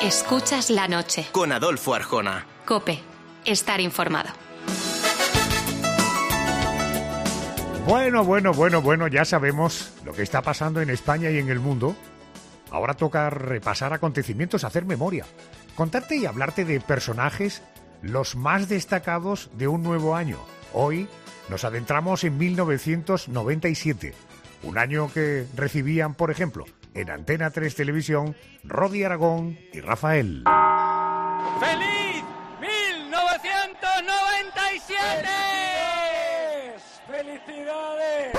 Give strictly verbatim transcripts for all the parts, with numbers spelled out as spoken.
Escuchas la noche. Con Adolfo Arjona. COPE. Estar informado. Bueno, bueno, bueno, bueno, ya sabemos lo que está pasando en España y en el mundo. Ahora toca repasar acontecimientos, hacer memoria, contarte y hablarte de personajes los más destacados de un nuevo año. Hoy nos adentramos en mil novecientos noventa y siete, un año que recibían, por ejemplo, en Antena tres Televisión, Rodi Aragón y Rafael. ¡Feliz mil novecientos noventa y siete! ¡Felicidades!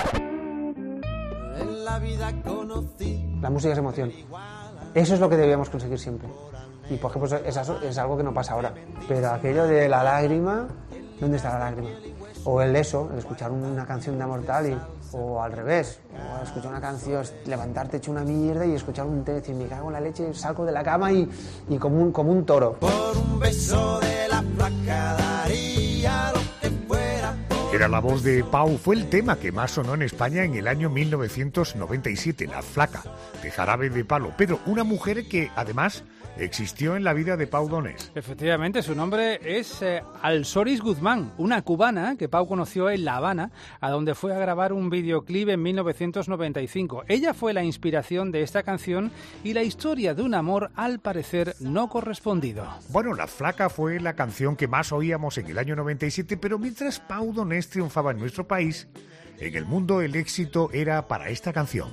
En la vida conocí. La música es emoción. Eso es lo que debíamos conseguir siempre. Y por ejemplo, es, es algo que no pasa ahora. Pero aquello de la lágrima, ¿dónde está la lágrima? O el eso, el escuchar una canción de Amor Tal y, o al revés, o escuchar una canción, levantarte hecho una mierda y escuchar un té, decir, me cago en la leche, salgo de la cama y, y como, un, como un toro. Por un beso de la flaca daría lo que fuera. Era la voz de Pau, fue el tema que más sonó en España en el año mil novecientos noventa y siete, La Flaca, de Jarabe de Palo. Pedro, una mujer que además existió en la vida de Pau Donés. Efectivamente, su nombre es eh, Alsoris Guzmán, una cubana que Pau conoció en La Habana, a donde fue a grabar un videoclip en mil novecientos noventa y cinco. Ella fue la inspiración de esta canción y la historia de un amor al parecer no correspondido. Bueno, La Flaca fue la canción que más oíamos en el año noventa y siete, pero mientras Pau Donés triunfaba en nuestro país, en el mundo el éxito era para esta canción.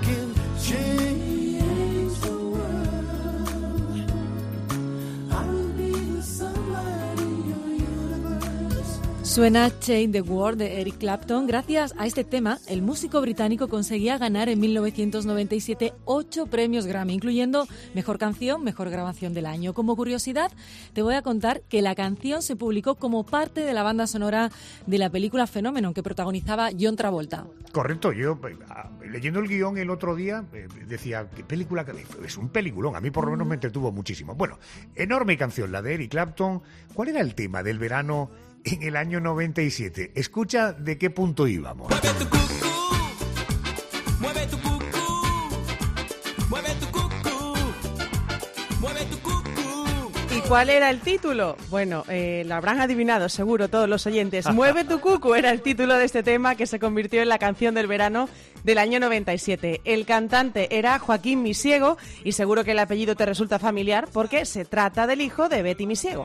Suena Change the World de Eric Clapton. Gracias a este tema, el músico británico conseguía ganar en mil novecientos noventa y siete ocho premios Grammy, incluyendo Mejor Canción, Mejor Grabación del Año. Como curiosidad, te voy a contar que la canción se publicó como parte de la banda sonora de la película Fenómeno, que protagonizaba John Travolta. Correcto, yo leyendo el guión el otro día decía, ¿qué película? Es un peliculón, a mí por lo menos me entretuvo muchísimo. Bueno, enorme canción, la de Eric Clapton. ¿Cuál era el tema del verano en el año noventa y siete? Escucha de qué punto íbamos. Mueve tu cucú, mueve tu cucú, mueve tu cucú, mueve tu cucú. ¿Y cuál era el título? Bueno, eh, lo habrán adivinado seguro todos los oyentes. Mueve tu cucú era el título de este tema que se convirtió en la canción del verano del año noventa y siete. El cantante era Joaquín Misiego y seguro que el apellido te resulta familiar porque se trata del hijo de Betty Misiego.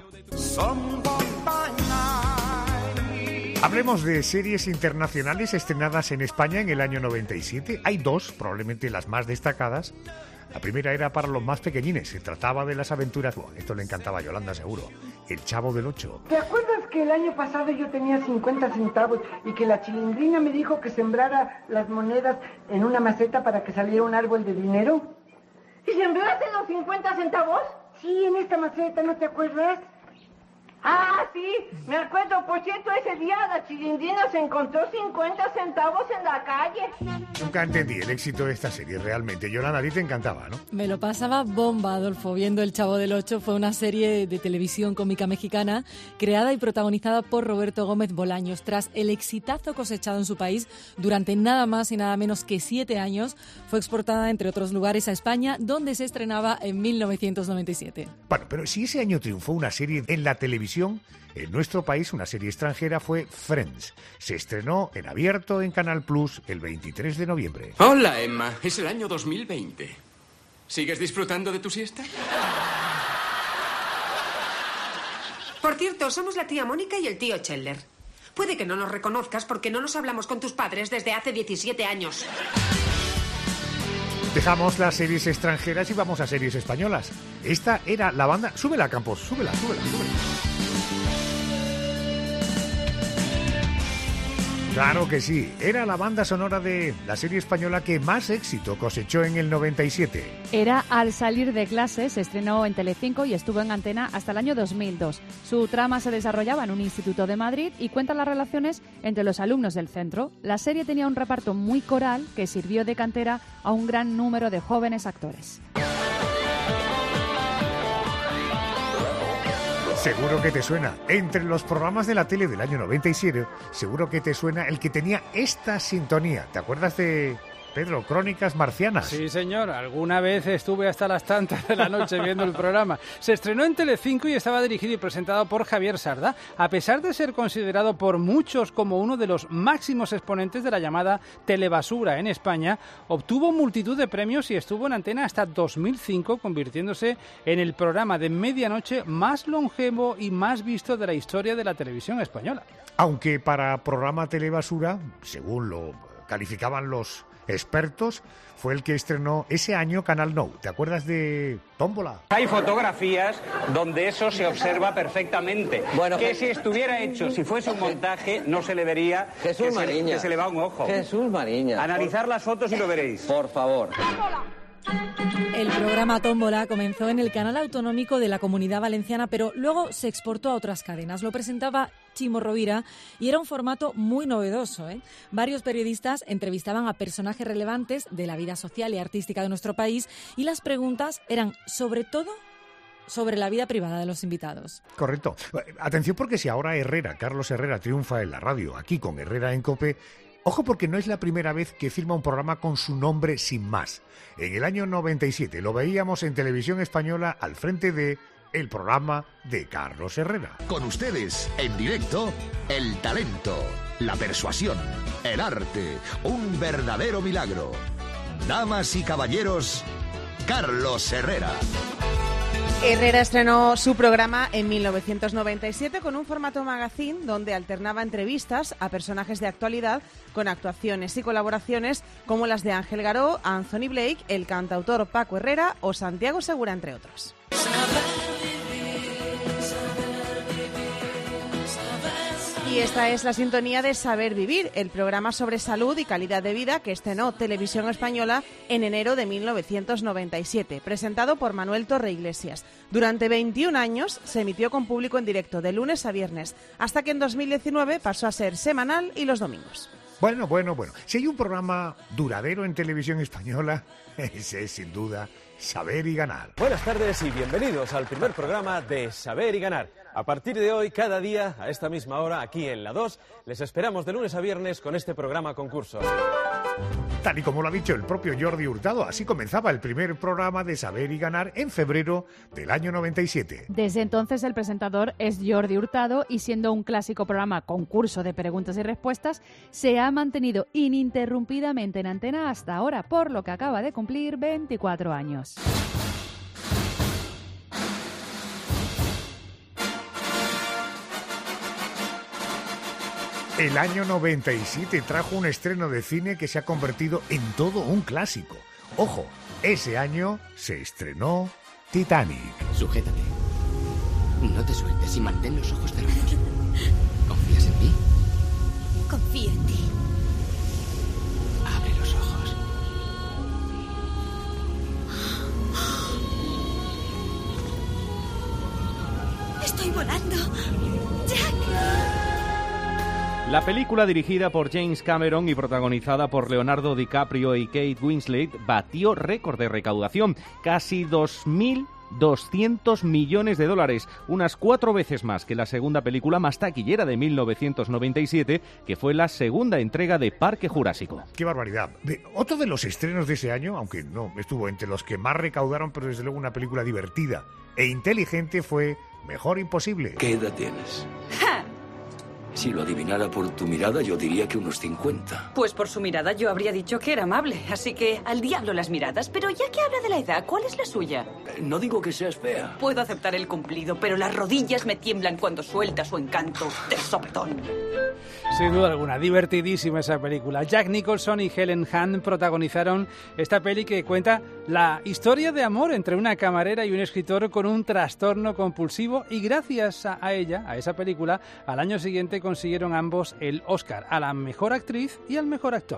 Hablemos de series internacionales estrenadas en España en el año noventa y siete. Hay dos, probablemente las más destacadas. La primera era para los más pequeñines. Se trataba de las aventuras... Bueno, esto le encantaba a Yolanda, seguro. El Chavo del Ocho. ¿Te acuerdas que el año pasado yo tenía cincuenta centavos y que la Chilindrina me dijo que sembrara las monedas en una maceta para que saliera un árbol de dinero? ¿Y sembraste los cincuenta centavos? Sí, en esta maceta, ¿no te acuerdas? Ah, sí, me acuerdo. Por cierto, ese día la Chilindrina se encontró cincuenta centavos en la calle. Nunca entendí el éxito de esta serie, realmente. Yolanda, a ti te encantaba, ¿no? Me lo pasaba bomba, Adolfo, viendo El Chavo del Ocho. Fue una serie de televisión cómica mexicana creada y protagonizada por Roberto Gómez Bolaños. Tras el exitazo cosechado en su país durante nada más y nada menos que siete años, fue exportada, entre otros lugares, a España, donde se estrenaba en mil novecientos noventa y siete. Bueno, pero si ese año triunfó una serie en la televisión, en nuestro país, una serie extranjera, fue Friends. Se estrenó en abierto en Canal Plus el veintitrés de noviembre. Hola, Emma. Es el año dos mil veinte. ¿Sigues disfrutando de tu siesta? Por cierto, somos la tía Mónica y el tío Chandler. Puede que no nos reconozcas porque no nos hablamos con tus padres desde hace diecisiete años. Dejamos las series extranjeras y vamos a series españolas. Esta era la banda... Súbela, Campos, súbela, súbela, súbela. Claro que sí, era la banda sonora de la serie española que más éxito cosechó en el noventa y siete. Era Al salir de clase, se estrenó en Telecinco y estuvo en antena hasta el año dos mil dos. Su trama se desarrollaba en un instituto de Madrid y cuenta las relaciones entre los alumnos del centro. La serie tenía un reparto muy coral que sirvió de cantera a un gran número de jóvenes actores. Seguro que te suena. Entre los programas de la tele del año noventa y siete, seguro que te suena el que tenía esta sintonía. ¿Te acuerdas de Pedro, Crónicas Marcianas. Sí, señor. Alguna vez estuve hasta las tantas de la noche viendo el programa. Se estrenó en Telecinco y estaba dirigido y presentado por Javier Sarda. A pesar de ser considerado por muchos como uno de los máximos exponentes de la llamada telebasura en España, obtuvo multitud de premios y estuvo en antena hasta dos mil cinco, convirtiéndose en el programa de medianoche más longevo y más visto de la historia de la televisión española. Aunque para programa telebasura, según lo calificaban los expertos, fue el que estrenó ese año Canal Nou. ¿Te acuerdas de Tómbola? Hay fotografías donde eso se observa perfectamente. Bueno, que si estuviera hecho, si fuese un montaje, no se le vería. Jesús que Mariña. Se, que se le va un ojo. Jesús Mariña. Analizar por... las fotos y lo veréis. Por favor. El programa Tómbola comenzó en el canal autonómico de la Comunidad Valenciana, pero luego se exportó a otras cadenas. Lo presentaba Chimo Rovira y era un formato muy novedoso, ¿eh? Varios periodistas entrevistaban a personajes relevantes de la vida social y artística de nuestro país y las preguntas eran sobre todo sobre la vida privada de los invitados. Correcto. Atención, porque si ahora Herrera, Carlos Herrera, triunfa en la radio, aquí con Herrera en COPE, ojo, porque no es la primera vez que firma un programa con su nombre sin más. En el año noventa y siete lo veíamos en Televisión Española al frente de el programa de Carlos Herrera. Con ustedes, en directo, el talento, la persuasión, el arte, un verdadero milagro. Damas y caballeros, Carlos Herrera. Herrera estrenó su programa en mil novecientos noventa y siete con un formato magazine donde alternaba entrevistas a personajes de actualidad con actuaciones y colaboraciones como las de Ángel Garó, Anthony Blake, el cantautor Paco Herrera o Santiago Segura, entre otros. Y esta es la sintonía de Saber Vivir, el programa sobre salud y calidad de vida que estrenó Televisión Española en enero de mil novecientos noventa y siete, presentado por Manuel Torre Iglesias. Durante veintiún años se emitió con público en directo de lunes a viernes, hasta que en dos mil diecinueve pasó a ser semanal y los domingos. Bueno, bueno, bueno. Si hay un programa duradero en Televisión Española, ese es sin duda Saber y Ganar. Buenas tardes y bienvenidos al primer programa de Saber y Ganar. A partir de hoy, cada día, a esta misma hora, aquí en La dos, les esperamos de lunes a viernes con este programa concurso. Tal y como lo ha dicho el propio Jordi Hurtado, así comenzaba el primer programa de Saber y Ganar en febrero del año noventa y siete. Desde entonces el presentador es Jordi Hurtado y siendo un clásico programa concurso de preguntas y respuestas, se ha mantenido ininterrumpidamente en antena hasta ahora, por lo que acaba de cumplir veinticuatro años. El año noventa y siete trajo un estreno de cine que se ha convertido en todo un clásico. Ojo, ese año se estrenó Titanic. Sujétate. No te sueltes y mantén los ojos cerrados. ¿Confías en mí? Confío en ti. Abre los ojos. Estoy volando. Jack. La película, dirigida por James Cameron y protagonizada por Leonardo DiCaprio y Kate Winslet, batió récord de recaudación, casi dos mil doscientos millones de dólares, unas cuatro veces más que la segunda película más taquillera de mil novecientos noventa y siete, que fue la segunda entrega de Parque Jurásico. ¡Qué barbaridad! Otro de los estrenos de ese año, aunque no estuvo entre los que más recaudaron, pero desde luego una película divertida e inteligente, fue Mejor Imposible. ¿Qué edad tienes? ¡Ja! Si lo adivinara por tu mirada, yo diría que unos cincuenta. Pues por su mirada yo habría dicho que era amable. Así que al diablo las miradas. Pero ya que habla de la edad, ¿cuál es la suya? No digo que seas fea. Puedo aceptar el cumplido, pero las rodillas me tiemblan cuando suelta su encanto de sopetón. Sin duda alguna, divertidísima esa película. Jack Nicholson y Helen Hunt protagonizaron esta peli que cuenta la historia de amor entre una camarera y un escritor con un trastorno compulsivo, y gracias a ella, a esa película, al año siguiente consiguieron ambos el Oscar a la mejor actriz y al mejor actor.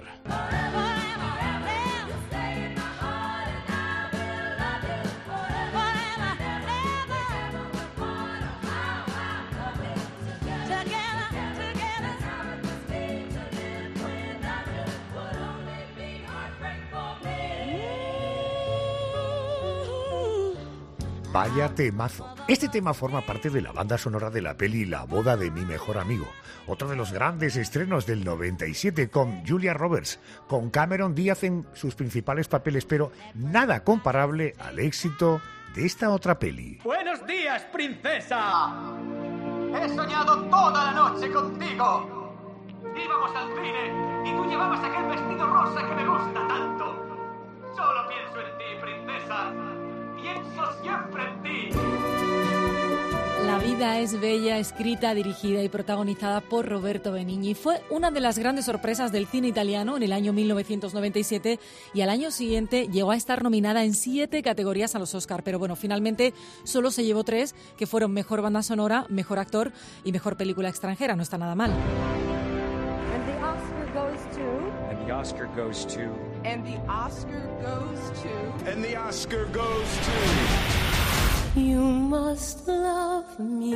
Vaya temazo. Este tema forma parte de la banda sonora de la peli La boda de mi mejor amigo, otro de los grandes estrenos del noventa y siete, con Julia Roberts, con Cameron Díaz en sus principales papeles, pero nada comparable al éxito de esta otra peli. ¡Buenos días, princesa! He soñado toda la noche contigo. Íbamos al cine y tú llevabas aquel vestido rosa que me gusta tanto. Solo pienso en ti, princesa. Pienso siempre en ti. La vida es bella, escrita, dirigida y protagonizada por Roberto Benigni. Fue una de las grandes sorpresas del cine italiano en el año mil novecientos noventa y siete y al año siguiente llegó a estar nominada en siete categorías a los Oscar. Pero bueno, finalmente solo se llevó tres, que fueron Mejor Banda Sonora, Mejor Actor y Mejor Película Extranjera. No está nada mal. And the Oscar goes to... And the Oscar goes to... And the Oscar goes to... And the Oscar goes to... You must love me.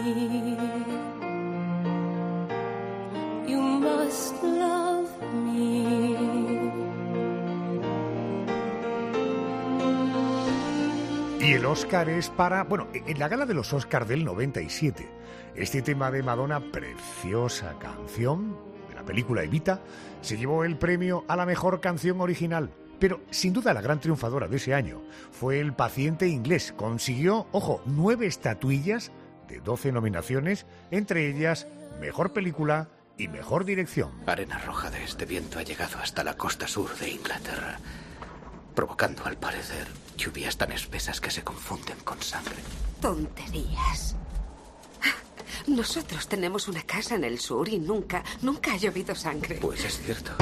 You must love me. Y el Oscar es para... Bueno, en la gala de los Oscar del noventa y siete, este tema de Madonna, preciosa canción de la película Evita, se llevó el premio a la mejor canción original. Pero, sin duda, la gran triunfadora de ese año fue El paciente inglés. Consiguió, ojo, nueve estatuillas de doce nominaciones, entre ellas Mejor Película y Mejor Dirección. Arena roja de este viento ha llegado hasta la costa sur de Inglaterra, provocando, al parecer, lluvias tan espesas que se confunden con sangre. Tonterías. Nosotros tenemos una casa en el sur y nunca, nunca ha llovido sangre. Pues es cierto.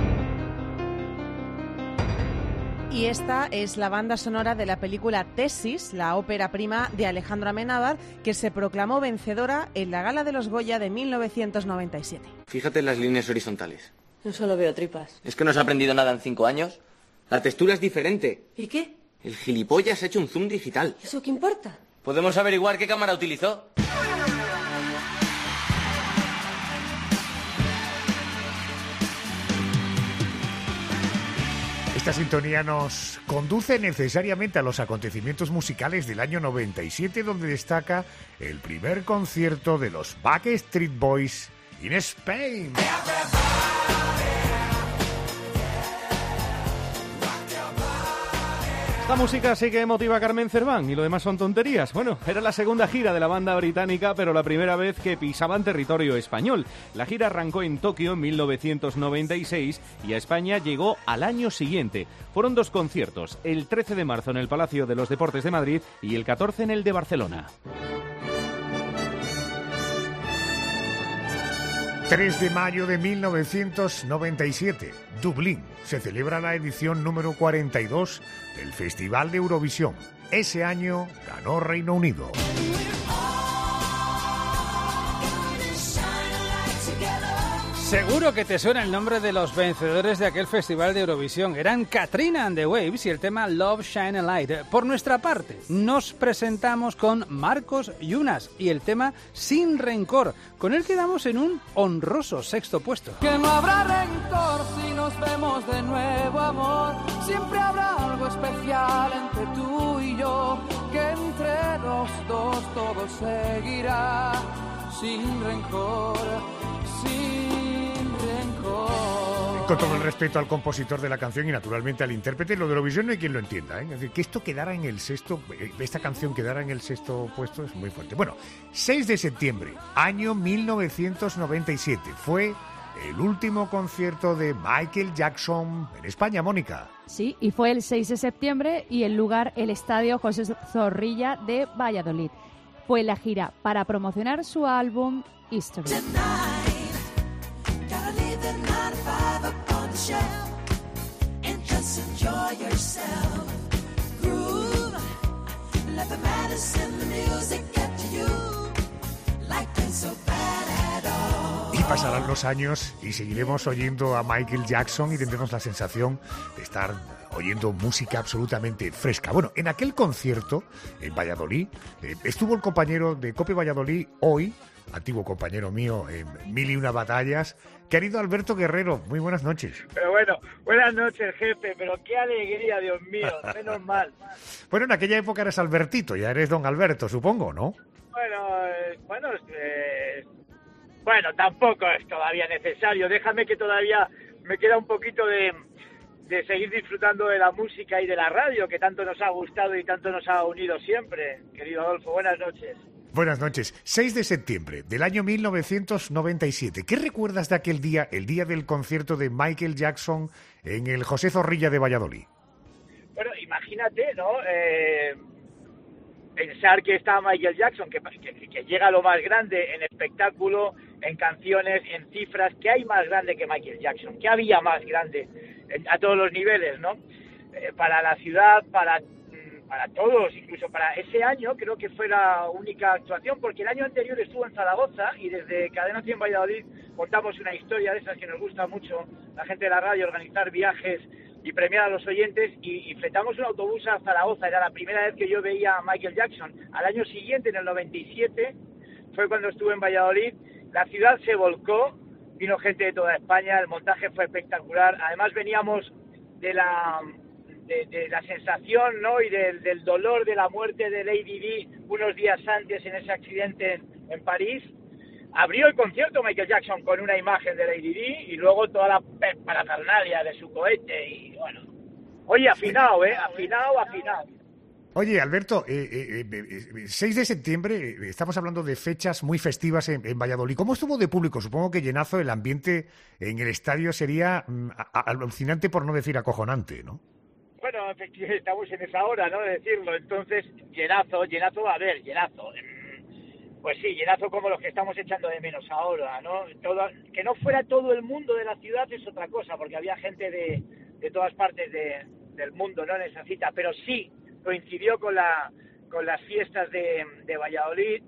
Y esta es la banda sonora de la película Tesis, la ópera prima de Alejandro Amenábar, que se proclamó vencedora en la Gala de los Goya de mil novecientos noventa y siete. Fíjate en las líneas horizontales. Yo solo veo tripas. ¿Es que no has aprendido nada en cinco años? La textura es diferente. ¿Y qué? El gilipollas ha hecho un zoom digital. ¿Eso qué importa? ¿Podemos averiguar qué cámara utilizó? Esta sintonía nos conduce necesariamente a los acontecimientos musicales del año noventa y siete, donde destaca el primer concierto de los Backstreet Boys in Spain. Esta música sí que motiva a Carmen Cerván y lo demás son tonterías. Bueno, era la segunda gira de la banda británica, pero la primera vez que pisaban territorio español. La gira arrancó en Tokio en mil novecientos noventa y seis y a España llegó al año siguiente. Fueron dos conciertos, el trece de marzo en el Palacio de los Deportes de Madrid y el catorce en el de Barcelona. tres de mayo de mil novecientos noventa y siete, Dublín. Se celebra la edición número cuarenta y dos del Festival de Eurovisión. Ese año ganó Reino Unido. Seguro que te suena el nombre de los vencedores de aquel festival de Eurovisión. Eran Katrina and the Waves y el tema Love, Shine a Light. Por nuestra parte, nos presentamos con Marcos Yunas y el tema Sin Rencor. Con él quedamos en un honroso sexto puesto. Que no habrá rencor si nos vemos de nuevo, amor. Siempre habrá algo especial entre tú y yo. Que entre los dos todo seguirá. Sin rencor, sin con todo el respeto al compositor de la canción y naturalmente al intérprete, lo de Eurovisión no hay quien lo entienda, ¿eh? Es decir, que esto quedara en el sexto, esta canción quedara en el sexto puesto es muy fuerte. Bueno, seis de septiembre, año mil novecientos noventa y siete, fue el último concierto de Michael Jackson en España, Mónica. Sí, y fue el seis de septiembre y el lugar el Estadio José Zorrilla de Valladolid. Fue la gira para promocionar su álbum History. Y pasarán los años y seguiremos oyendo a Michael Jackson y tendremos la sensación de estar oyendo música absolutamente fresca. Bueno, en aquel concierto en Valladolid eh, estuvo el compañero de COPE Valladolid hoy, antiguo compañero mío en Mil y Una Batallas. Querido Alberto Guerrero, muy buenas noches. Pero bueno, buenas noches, jefe, pero qué alegría, Dios mío, menos mal. Bueno, en aquella época eres Albertito, ya eres don Alberto, supongo, ¿no? Bueno, eh, bueno, eh, bueno, tampoco es todavía necesario. Déjame que todavía me queda un poquito de, de seguir disfrutando de la música y de la radio, que tanto nos ha gustado y tanto nos ha unido siempre. Querido Adolfo, buenas noches. Buenas noches. seis de septiembre del año mil novecientos noventa y siete. ¿Qué recuerdas de aquel día, el día del concierto de Michael Jackson en el José Zorrilla de Valladolid? Bueno, imagínate, ¿no? Eh, pensar que está Michael Jackson, que, que, que llega a lo más grande en espectáculo, en canciones, en cifras. ¿Qué hay más grande que Michael Jackson? ¿Qué había más grande a todos los niveles, ¿no? Eh, para la ciudad, para... para todos, incluso para ese año, creo que fue la única actuación, porque el año anterior estuvo en Zaragoza y desde Cadena cien Valladolid contamos una historia de esas que nos gusta mucho, la gente de la radio, organizar viajes y premiar a los oyentes, y, y fletamos un autobús a Zaragoza. Era la primera vez que yo veía a Michael Jackson. Al año siguiente, en el noventa y siete, fue cuando estuve en Valladolid. La ciudad se volcó, vino gente de toda España, el montaje fue espectacular. Además veníamos de la... De, de la sensación, ¿no? Y del, del dolor de la muerte de Lady Di unos días antes en ese accidente en, en París. Abrió el concierto Michael Jackson con una imagen de Lady Di y luego toda la parafernalia de su cohete y bueno. Oye, afinado, ¿eh? Afinado, afinado. Oye, Alberto, eh, eh, eh, seis de septiembre, eh, estamos hablando de fechas muy festivas en, en Valladolid. ¿Cómo estuvo de público? Supongo que llenazo, el ambiente en el estadio sería mm, alucinante, por no decir acojonante, ¿no? Bueno, efectivamente, estamos en esa hora, ¿no?, de decirlo. Entonces, llenazo, llenazo, a ver, llenazo. Pues sí, llenazo como los que estamos echando de menos ahora, ¿no? Todo, que no fuera todo el mundo de la ciudad es otra cosa, porque había gente de, de todas partes de, del mundo, ¿no?, en esa cita. Pero sí, coincidió con la con las fiestas de, de Valladolid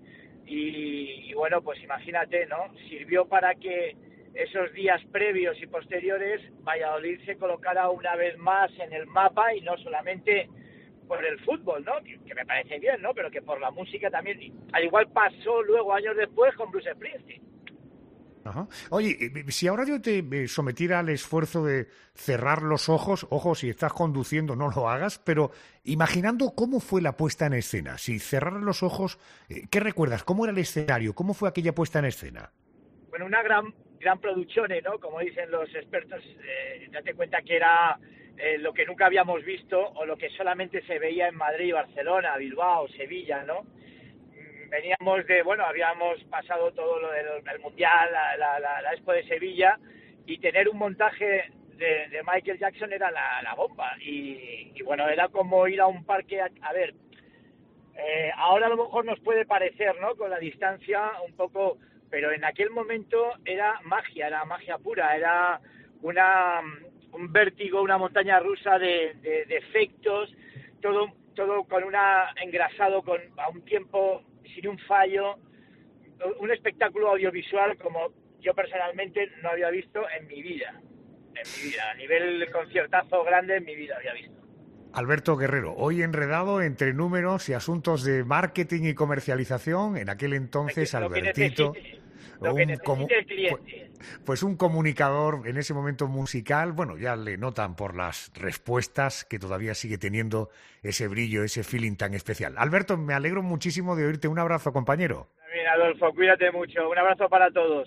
y, y, bueno, pues imagínate, ¿no? Sirvió para que esos días previos y posteriores, Valladolid se colocara una vez más en el mapa, y no solamente por el fútbol, ¿no? Que, que me parece bien, ¿no? Pero que por la música también. Al igual pasó luego, años después, con Bruce Springsteen. Ajá. Oye, si ahora yo te sometiera al esfuerzo de cerrar los ojos, ojo, si estás conduciendo no lo hagas, pero imaginando cómo fue la puesta en escena, si cerraras los ojos, ¿qué recuerdas? ¿Cómo era el escenario? ¿Cómo fue aquella puesta en escena? Bueno, una gran gran produzione, ¿no? Como dicen los expertos, eh, date cuenta que era eh, lo que nunca habíamos visto o lo que solamente se veía en Madrid, Barcelona, Bilbao, Sevilla, ¿no? Veníamos de, bueno, habíamos pasado todo lo del, del Mundial, la, la, la, la Expo de Sevilla, y tener un montaje de, de Michael Jackson era la, la bomba. Y, y bueno, era como ir a un parque, a, a ver, eh, ahora a lo mejor nos puede parecer, ¿no?, con la distancia un poco... Pero en aquel momento era magia, era magia pura, era una un vértigo, una montaña rusa de, de, de efectos, todo todo con una engrasado con a un tiempo sin un fallo, un espectáculo audiovisual como yo personalmente no había visto en mi vida, en mi vida, a nivel conciertazo grande en mi vida había visto. Alberto Guerrero, hoy enredado entre números y asuntos de marketing y comercialización, en aquel entonces lo Albertito, que lo que necesite un, el cliente. Pues un comunicador en ese momento musical, bueno, ya le notan por las respuestas que todavía sigue teniendo ese brillo, ese feeling tan especial. Alberto, me alegro muchísimo de oírte. Un abrazo, compañero. Bien, Adolfo, cuídate mucho. Un abrazo para todos.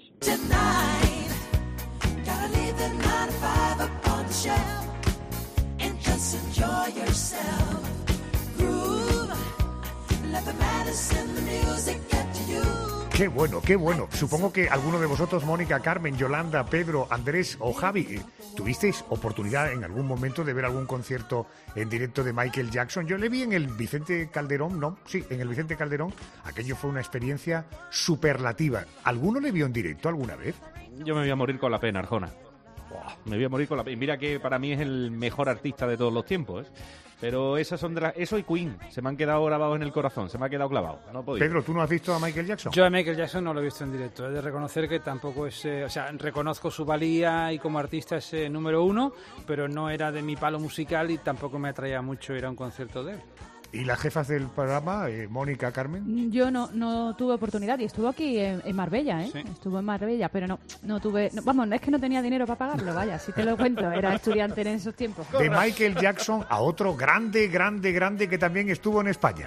Qué bueno, qué bueno. Supongo que alguno de vosotros, Mónica, Carmen, Yolanda, Pedro, Andrés o Javi, tuvisteis oportunidad en algún momento de ver algún concierto en directo de Michael Jackson. Yo le vi en el Vicente Calderón, ¿no? Sí, en el Vicente Calderón. Aquello fue una experiencia superlativa. ¿Alguno le vio en directo alguna vez? Yo me voy a morir con la pena, Arjona. Me voy a morir con la pena. Y mira que para mí es el mejor artista de todos los tiempos, ¿eh? Pero esas son de las... Eso y Queen se me han quedado grabados en el corazón, se me ha quedado clavado. No he podido. Pedro, ¿tú no has visto a Michael Jackson? Yo a Michael Jackson no lo he visto en directo. He de reconocer que tampoco es... Eh, o sea, reconozco su valía y como artista es eh, número uno, pero no era de mi palo musical y tampoco me atraía mucho ir a un concierto de él. ¿Y las jefas del programa, eh, Mónica, Carmen? Yo no, no tuve oportunidad y estuvo aquí en, en Marbella, ¿eh? Sí. Estuvo en Marbella, pero no, no tuve... No, vamos, es que no tenía dinero para pagarlo, vaya, si te lo cuento, era estudiante en esos tiempos. De Michael Jackson a otro grande, grande, grande que también estuvo en España.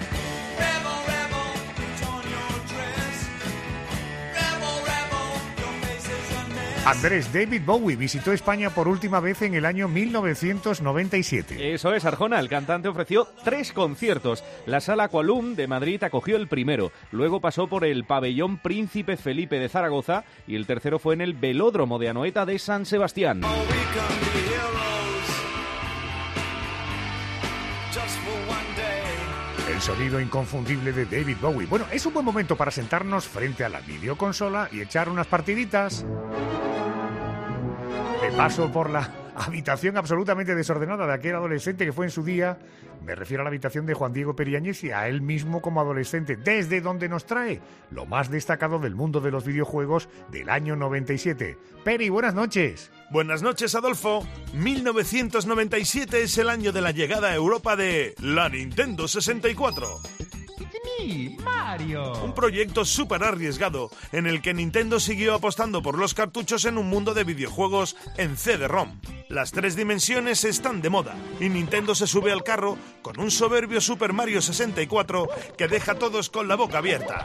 Andrés, David Bowie visitó España por última vez en el año mil novecientos noventa y siete. Eso es, Arjona. El cantante ofreció tres conciertos. La Sala Qualum de Madrid acogió el primero. Luego pasó por el Pabellón Príncipe Felipe de Zaragoza y el tercero fue en el Velódromo de Anoeta de San Sebastián. El sonido inconfundible de David Bowie. Bueno, es un buen momento para sentarnos frente a la videoconsola y echar unas partiditas. De paso por la habitación absolutamente desordenada de aquel adolescente que fue en su día, me refiero a la habitación de Juan Diego Periáñez y a él mismo como adolescente, desde donde nos trae lo más destacado del mundo de los videojuegos del año noventa y siete. Peri, buenas noches. Buenas noches, Adolfo. mil novecientos noventa y siete es el año de la llegada a Europa de la Nintendo sesenta y cuatro. Mario. Un proyecto súper arriesgado en el que Nintendo siguió apostando por los cartuchos en un mundo de videojuegos en C D ROM. Las tres dimensiones están de moda y Nintendo se sube al carro con un soberbio Super Mario sesenta y cuatro que deja a todos con la boca abierta.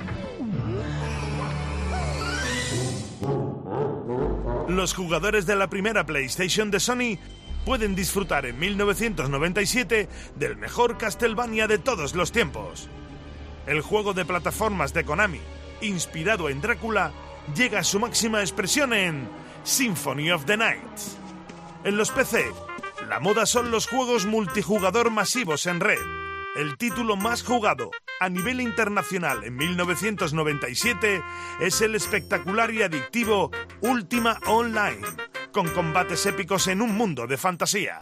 Los jugadores de la primera PlayStation de Sony pueden disfrutar en mil novecientos noventa y siete del mejor Castlevania de todos los tiempos. El juego de plataformas de Konami, inspirado en Drácula, llega a su máxima expresión en Symphony of the Night. En los P C, la moda son los juegos multijugador masivos en red. El título más jugado a nivel internacional en mil novecientos noventa y siete es el espectacular y adictivo Ultima Online, con combates épicos en un mundo de fantasía.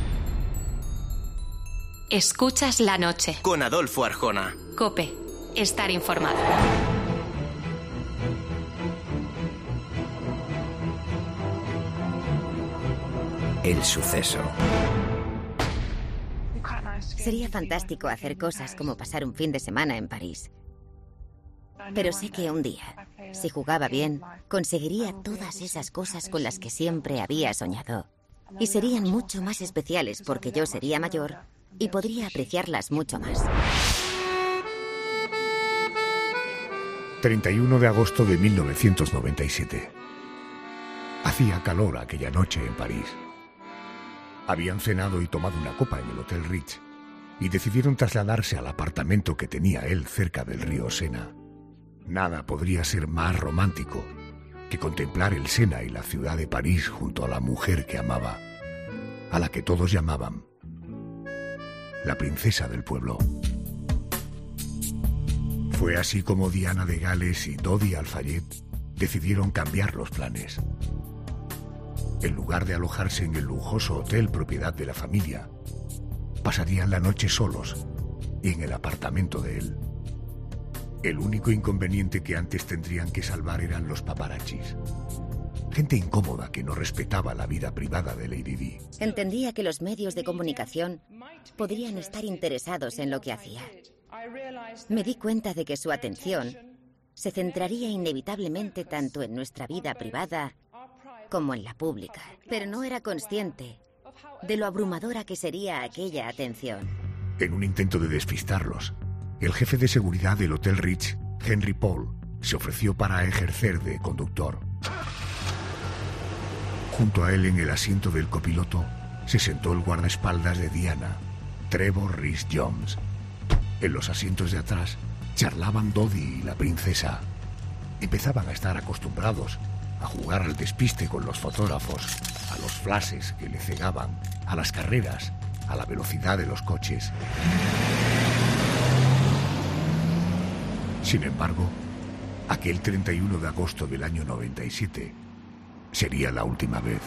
Escuchas la noche. Con Adolfo Arjona. COPE. Estar informado. El suceso. Sería fantástico hacer cosas como pasar un fin de semana en París. Pero sé que un día, si jugaba bien, conseguiría todas esas cosas con las que siempre había soñado. Y serían mucho más especiales porque yo sería mayor y podría apreciarlas mucho más. treinta y uno de agosto de mil novecientos noventa y siete. Hacía calor aquella noche en París. Habían cenado y tomado una copa en el Hotel Ritz y decidieron trasladarse al apartamento que tenía él cerca del río Sena. Nada podría ser más romántico que contemplar el Sena y la ciudad de París junto a la mujer que amaba, a la que todos llamaban la princesa del pueblo. Fue así como Diana de Gales y Dodi Al-Fayed decidieron cambiar los planes. En lugar de alojarse en el lujoso hotel propiedad de la familia, pasarían la noche solos y en el apartamento de él. El único inconveniente que antes tendrían que salvar eran los paparazzis. Gente incómoda que no respetaba la vida privada de Lady Di. Entendía que los medios de comunicación podrían estar interesados en lo que hacía. Me di cuenta de que su atención se centraría inevitablemente tanto en nuestra vida privada como en la pública, pero no era consciente de lo abrumadora que sería aquella atención. En un intento de despistarlos, el jefe de seguridad del Hotel Ritz, Henry Paul, se ofreció para ejercer de conductor. Junto a él, en el asiento del copiloto, se sentó el guardaespaldas de Diana, Trevor Rhys-Jones. En los asientos de atrás charlaban Dodi y la princesa. Empezaban a estar acostumbrados a jugar al despiste con los fotógrafos, a los flashes que le cegaban, a las carreras, a la velocidad de los coches. Sin embargo, aquel treinta y uno de agosto del año noventa y siete sería la última vez.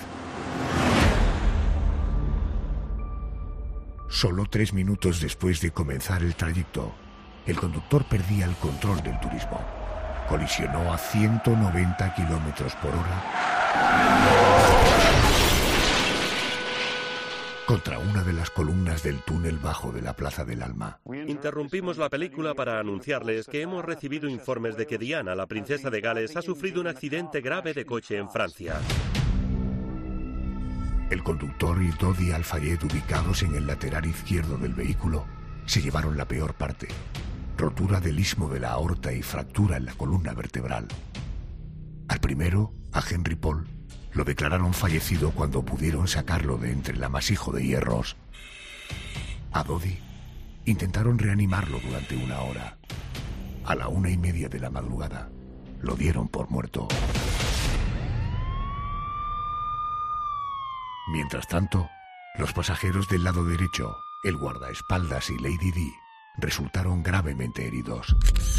Solo tres minutos después de comenzar el trayecto, el conductor perdía el control del turismo. Colisionó a ciento noventa kilómetros por hora contra una de las columnas del túnel bajo de la Plaza del Alma. Interrumpimos la película para anunciarles que hemos recibido informes de que Diana, la princesa de Gales, ha sufrido un accidente grave de coche en Francia. El conductor y Dodi Al-Fayed, ubicados en el lateral izquierdo del vehículo, se llevaron la peor parte: rotura del istmo de la aorta y fractura en la columna vertebral. Al primero, a Henry Paul, lo declararon fallecido cuando pudieron sacarlo de entre el amasijo de hierros. A Dodi intentaron reanimarlo durante una hora. A la una y media de la madrugada, lo dieron por muerto. Mientras tanto, los pasajeros del lado derecho, el guardaespaldas y Lady Di, resultaron gravemente heridos.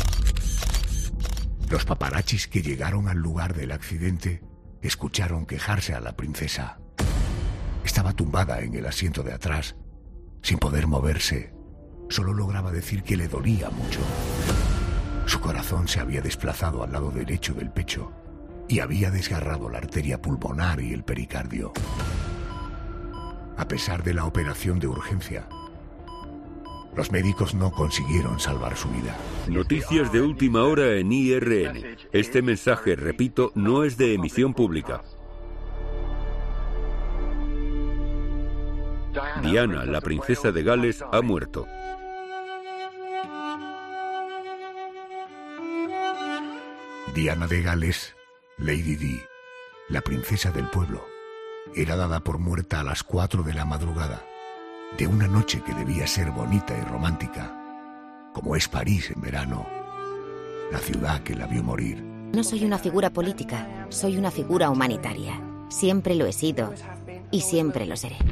Los paparachis que llegaron al lugar del accidente escucharon quejarse a la princesa. Estaba tumbada en el asiento de atrás, sin poder moverse. Solo lograba decir que le dolía mucho. Su corazón se había desplazado al lado derecho del pecho y había desgarrado la arteria pulmonar y el pericardio. A pesar de la operación de urgencia, los médicos no consiguieron salvar su vida. Noticias de última hora en I R N. Este mensaje, repito, no es de emisión pública. Diana, la princesa de Gales, ha muerto. Diana de Gales, Lady Di, la princesa del pueblo, era dada por muerta a las cuatro de la madrugada de una noche que debía ser bonita y romántica, como es París en verano, la ciudad que la vio morir. No soy una figura política, soy una figura humanitaria. Siempre lo he sido y siempre lo seré.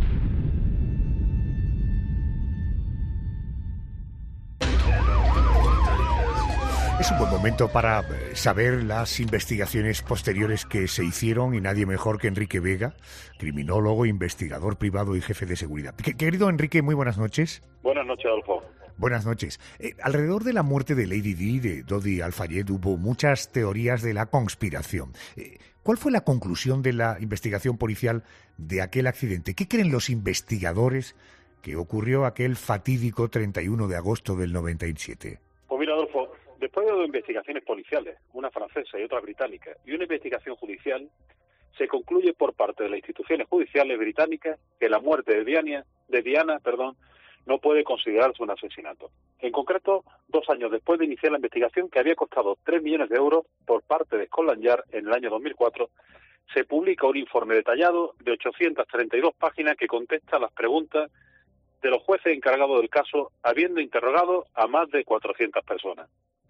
Es un buen momento para saber las investigaciones posteriores que se hicieron, y nadie mejor que Enrique Vega, criminólogo, investigador privado y jefe de seguridad. Querido Enrique, muy buenas noches. Buenas noches, Adolfo. Buenas noches. Eh, alrededor de la muerte de Lady Di, de Dodi Al-Fayed, hubo muchas teorías de la conspiración. Eh, ¿Cuál fue la conclusión de la investigación policial de aquel accidente? ¿Qué creen los investigadores que ocurrió aquel fatídico treinta y uno de agosto del noventa y siete? Pues mira, Adolfo, después de dos investigaciones policiales, una francesa y otra británica, y una investigación judicial, se concluye por parte de las instituciones judiciales británicas que la muerte de Diana, de Diana, perdón, no puede considerarse un asesinato. En concreto, dos años después de iniciar la investigación, que había costado tres millones de euros por parte de Scotland Yard en el año dos mil cuatro, se publica un informe detallado de ochocientas treinta y dos páginas que contesta las preguntas de los jueces encargados del caso, habiendo interrogado a más de cuatrocientas personas.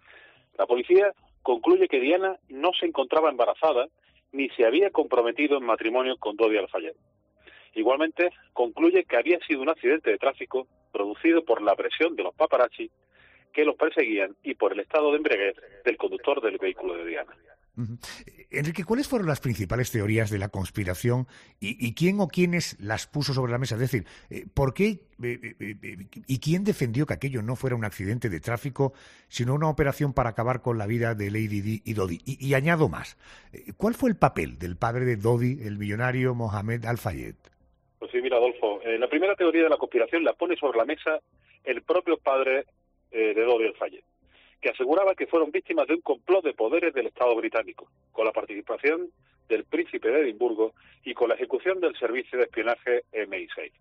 La policía concluye que Diana no se encontraba embarazada ni se había comprometido en matrimonio con Dodi Al-Fayed. Igualmente, concluye que había sido un accidente de tráfico producido por la presión de los paparazzi que los perseguían y por el estado de embriaguez del conductor del vehículo de Diana. Uh-huh. Enrique, ¿cuáles fueron las principales teorías de la conspiración y, y quién o quiénes las puso sobre la mesa? Es decir, eh, ¿por qué eh, eh, eh, y quién defendió que aquello no fuera un accidente de tráfico, sino una operación para acabar con la vida de Lady Di y Dodi? Y, y añado más, eh, ¿cuál fue el papel del padre de Dodi, el millonario Mohamed Al-Fayed? Pues sí, mira, Adolfo, eh, la primera teoría de la conspiración la pone sobre la mesa el propio padre eh, de Dodi Al-Fayed, que aseguraba que fueron víctimas de un complot de poderes del Estado británico, con la participación del príncipe de Edimburgo y con la ejecución del servicio de espionaje M I seis.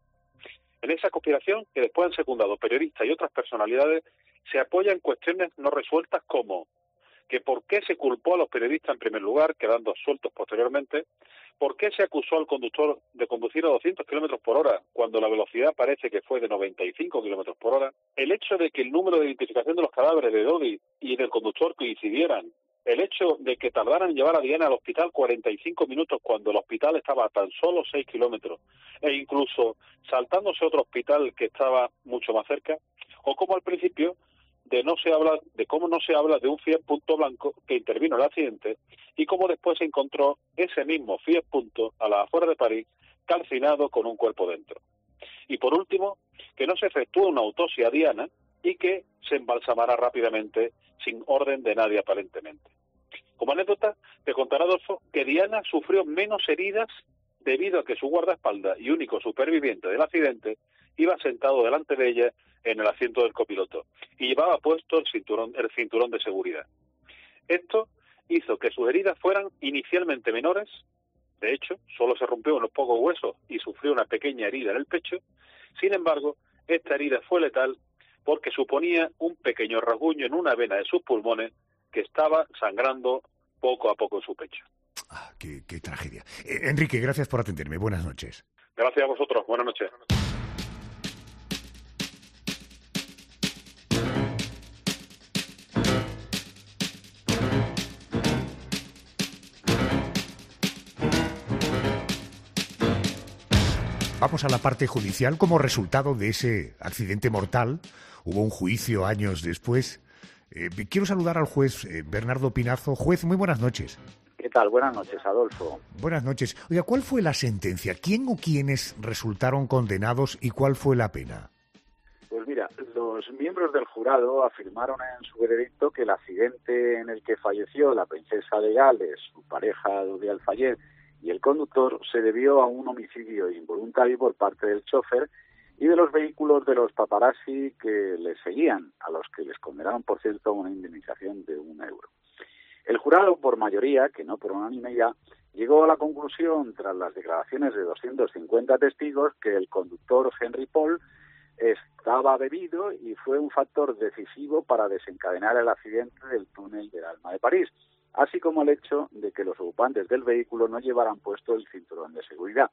En esa conspiración, que después han secundado periodistas y otras personalidades, se apoya en cuestiones no resueltas como que por qué se culpó a los periodistas en primer lugar, quedando absueltos posteriormente, por qué se acusó al conductor de conducir a doscientos kilómetros por hora cuando la velocidad parece que fue de noventa y cinco kilómetros por hora, el hecho de que el número de identificación de los cadáveres de Dodi y del conductor coincidieran, el hecho de que tardaran en llevar a Diana al hospital cuarenta y cinco minutos cuando el hospital estaba a tan solo seis kilómetros, e incluso saltándose otro hospital que estaba mucho más cerca, o como al principio de no se habla de cómo no se habla de un Fiat Punto blanco que intervino en el accidente y cómo después se encontró ese mismo Fiat Punto a las afueras de París calcinado con un cuerpo dentro. Y por último, que no se efectúe una autopsia a Diana y que se embalsamara rápidamente sin orden de nadie aparentemente. Como anécdota, te contará, Adolfo, que Diana sufrió menos heridas debido a que su guardaespaldas y único superviviente del accidente iba sentado delante de ella en el asiento del copiloto y llevaba puesto el cinturón, el cinturón de seguridad. Esto hizo que sus heridas fueran inicialmente menores. De hecho, solo se rompió unos pocos huesos y sufrió una pequeña herida en el pecho. Sin embargo, esta herida fue letal porque suponía un pequeño rasguño en una vena de sus pulmones que estaba sangrando poco a poco en su pecho. Ah, qué, qué tragedia. Eh, Enrique, gracias por atenderme. Buenas noches. Gracias a vosotros. Buenas noches. Vamos a la parte judicial. Como resultado de ese accidente mortal, hubo un juicio años después. Eh, quiero saludar al juez eh, Bernardo Pinazo. Juez, muy buenas noches. ¿Qué tal? Buenas noches, Adolfo. Buenas noches. Oiga, ¿cuál fue la sentencia? ¿Quién o quiénes resultaron condenados y cuál fue la pena? Pues mira, los miembros del jurado afirmaron en su veredicto que el accidente en el que falleció la princesa de Gales, su pareja Dodi Al-Fayed, y el conductor se debió a un homicidio involuntario por parte del chofer y de los vehículos de los paparazzi que les seguían, a los que les condenaron, por cierto, a una indemnización de un euro. El jurado, por mayoría, que no por unanimidad, llegó a la conclusión, tras las declaraciones de doscientos cincuenta testigos, que el conductor Henry Paul estaba bebido y fue un factor decisivo para desencadenar el accidente del túnel del Alma de París, así como el hecho de que los ocupantes del vehículo no llevaran puesto el cinturón de seguridad.